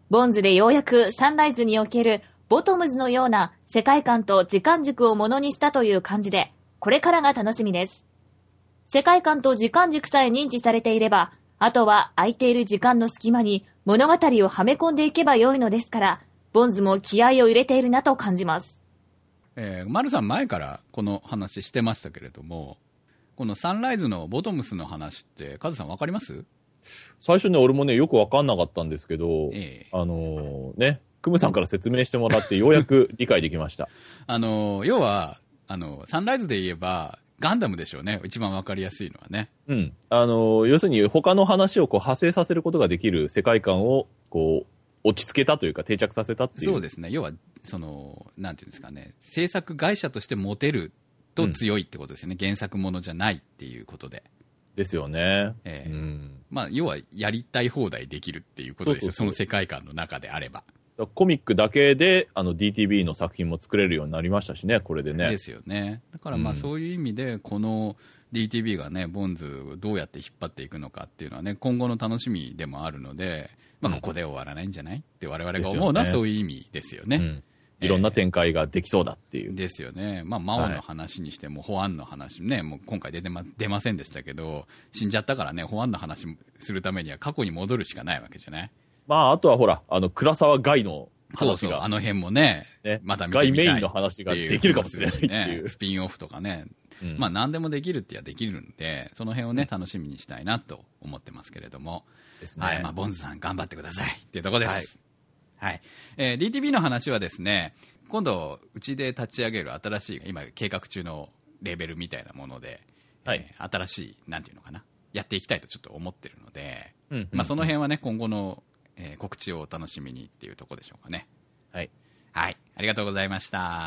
ボンズでようやくサンライズにおけるボトムズのような世界観と時間軸をものにしたという感じで、これからが楽しみです。世界観と時間軸さえ認知されていれば、あとは空いている時間の隙間に物語をはめ込んでいけばよいのですから、ボンズも気合を入れているなと感じます。 丸さん前からこの話してましたけれども、このサンライズのボトムスの話ってカズさんわかります？ 最初ね、俺もね、よくわかんなかったんですけど、ね、クムさんから説明してもらってようやく理解できました。 要は、サンライズで言えば、ガンダムでしょうね。一番わかりやすいのはね。 うん。要するに他の話をこう派生させることができる世界観を、こう、落ち着けたというか定着させたっていう。 そうですね。要は、なんていうんですかね。制作会社としてモテると強いってことですよね。原作ものじゃないっていうことで。 ですよね。 まあ、要は、やりたい放題できるっていうことですよ。その世界観の中であれば。 コミックだけで、DTV の作品も作れるようになりましたしね、これでね。 ですよね。だからまあ、そういう意味で、この DTV がね、ボンズをどうやって引っ張っていくのかっていうのはね、今後の楽しみでもあるので、まあ、ここで終わらないんじゃないって我々が思うのはそういう意味ですよね。 いろんな展開ができそうだっていう。 ですよね。まあ、マオの話にしても、ホアンの話ね、もう今回出ませんでしたけど、死んじゃったからね、ホアンの話するためには過去に戻るしかないわけじゃない。 まあ、あとはほら、倉沢ガイの話が。 そうそう、あの辺もね、また見てみたい。 ガイメインの話ができるかもしれないっていう。 スピンオフとかね。まあ、何でもできるってはできるんで、その辺をね、楽しみにしたいなと思ってますけれども。ですね。はい、まあ、ボンズさん頑張ってくださいっていうところです。はい。DTV の話はですね、今度、うちで立ち上げる新しい、今計画中のレーベルみたいなもので、新しい、なんていうのかな、やっていきたいとちょっと思ってるので、まあその辺はね、今後の、告知をお楽しみにっていうところでしょうかね。はい。はい。ありがとうございました。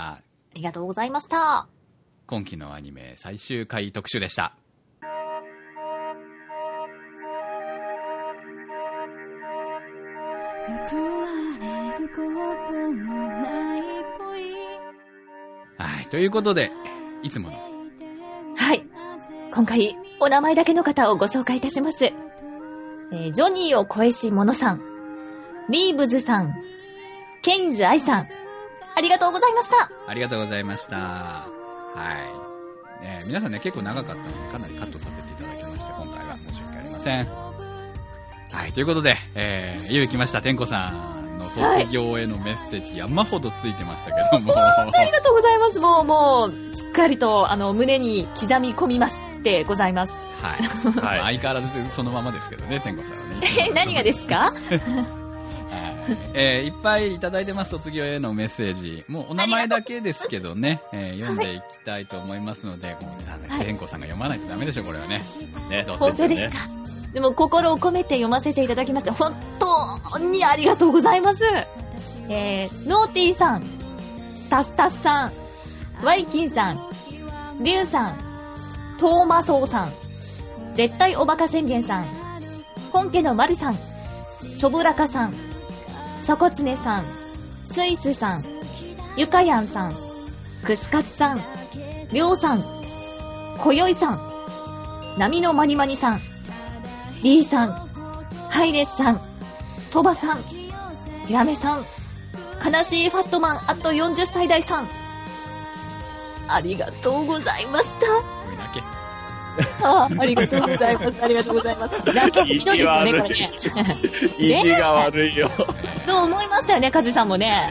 ありがとうございました。 今期のアニメ最終回特集でした。はい、ということで、いつもの。 はい。今回、お名前だけの方をご紹介いたします。ジョニーを恋し者さん、リーブズさん、ケインズ愛さん、ありがとうございました。 ありがとうございました。はい。皆さんね、結構長かったので、かなりカットさせていただきまして、今回は申し訳ありません。はい、ということで、いよいよ来ました、天子さんの卒業へのメッセージ、山ほどついてましたけども。 ありがとうございます。もう、しっかりと、胸に刻み込みましてございます。 はい。はい、相変わらずそのままですけどね、天子さんはね。 何がですかいっぱいいただいてます、卒業へのメッセージ。もうお名前だけですけどね、読んでいきたいと思いますので、天子さんが読まないとダメでしょ、これはね。 本当ですか。でも心を込めて読ませていただきまして、本当にありがとうございます。ノーティーさん、タスタスさん、ワイキンさん、リュウさん、トーマソウさん、絶対おバカ宣言さん、本家のマルさん、チョブラカさん、ソコツネさん、スイスさん、ユカヤンさん、クシカツさん、リョウさん、コヨイさん、波のマニマニさん、リーさん、ハイレスさん、トバさん、ヒラメさん、悲しいファットマンあと40歳代さん、ありがとうございました。ありがとうございます。ありがとうございます。なんかひどいですよね、これね。 意地が悪いよ。 そう思いましたよね、カズさんもね。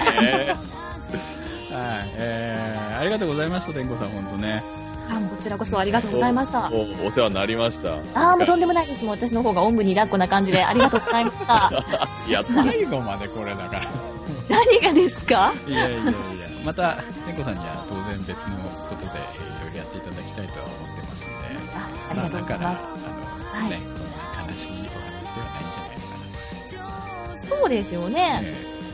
ありがとうございました、天子さん、本当ね。 こちらこそありがとうございました。 お世話になりました。 もうとんでもないです。もう私の方がおんぶに抱っこな感じでありがとうございました。 いや、最後までこれだから。 何がですか？ いや、また、天子さんには当然別のことでいろいろやっていただきたいとは思ってますので。 ありがとうございます。 そんな悲しいお話ではないんじゃないのかな。 そうですよね。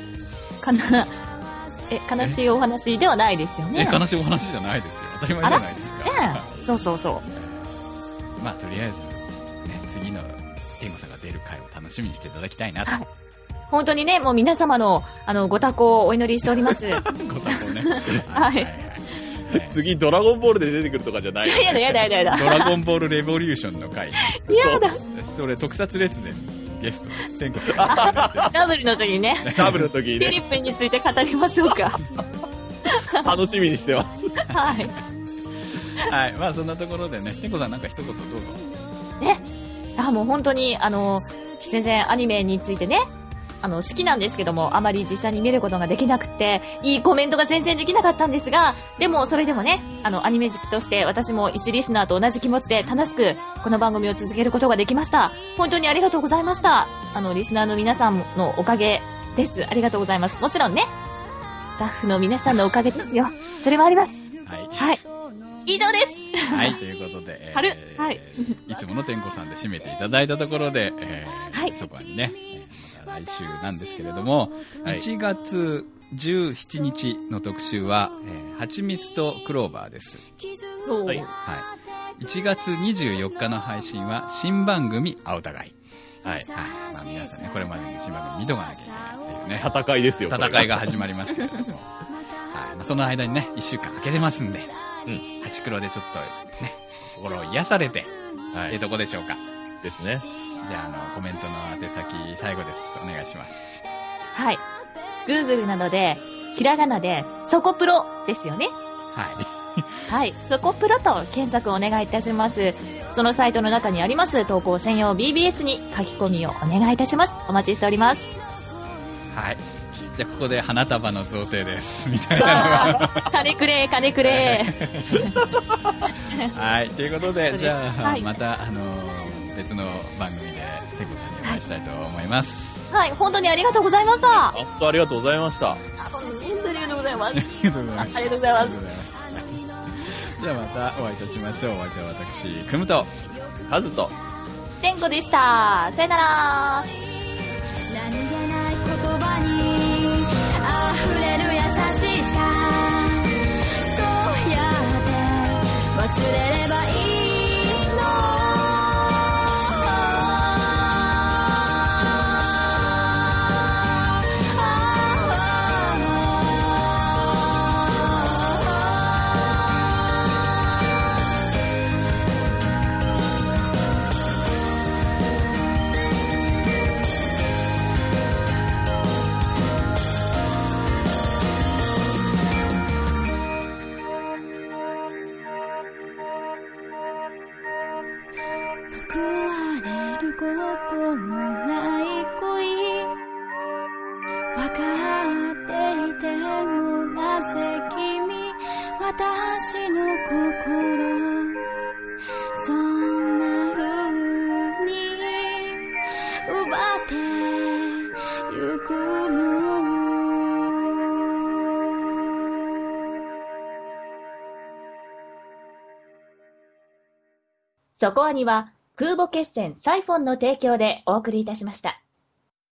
悲しいお話ではないですよね。 悲しいお話じゃないですよ。当たり前じゃないですか。 そう。 まあ、とりあえず、ね、次の天子さんが出る回を楽しみにしていただきたいなと。 本当にね、もう皆様の、ご多幸をお祈りしております。 ご多幸ね。 はい。 次、ドラゴンボールで出てくるとかじゃないよね。 やだ。 ドラゴンボールレボリューションの回。 やだ。 それ、特撮列伝ゲストです天子さんダブルの時にね。 ダブルの時にフィリね。 ピンについて語りましょうか。 楽しみにしてます。 はい。 はい。まあそんなところでね、天子さんなんか一言どうぞ。 もう本当に、全然アニメについてね、好きなんですけども、あまり実際に見ることができなくて、いいコメントが全然できなかったんですが、でもそれでもね、アニメ好きとして私も一リスナーと同じ気持ちで楽しく、この番組を続けることができました。本当にありがとうございました。リスナーの皆さんのおかげです。ありがとうございます。もちろんね、スタッフの皆さんのおかげですよ。それもあります。 はい。 はい。以上です。 はい、ということで、 はい。 いつもの天子さんで締めていただいたところで、 はい。 そこにね、また来週なんですけれども、はい、1月17日の特集は、蜂蜜とクローバーです。 はい。 はい。1月24日の配信は新番組青互い。はい。はい。まあ皆さんね、これまでに新番組見とかなきゃいけないっていうね。 戦いですよ。 戦いが始まりますけれども。はい。まあその間にね、1週間空けてますんで、ハチクロでちょっとね、心を癒されて、はい。とこでしょうか。 ですね。 じゃあ、コメントの宛先、最後です。お願いします。 はい。Google などで、ひらがなで、そこプロですよね。 はい。 はい。そこプロと検索お願いいたします。そのサイトの中にあります投稿専用 BBS に書き込みをお願いいたします。お待ちしております。 はい。じゃあここで花束の贈呈ですみたいなのは金くれ金くれはいということでじゃあ、 はい、 また別の番組で天子さんにお会いしたいと思いますはい、本当にありがとうございました本当ありがとうございました本当にありがとうございますありがとうございますありがとうございますじゃあまたお会いいたしましょう。お相手は私くむとカズと天子でした。さよなら。 何気ない言葉に溢れる優しさどうやって忘れればいいの報われることのない恋分かっていてもなぜ君私の心そんな風に奪ってゆくのそこアニは空母決戦サイフォンの提供でお送りいたしました。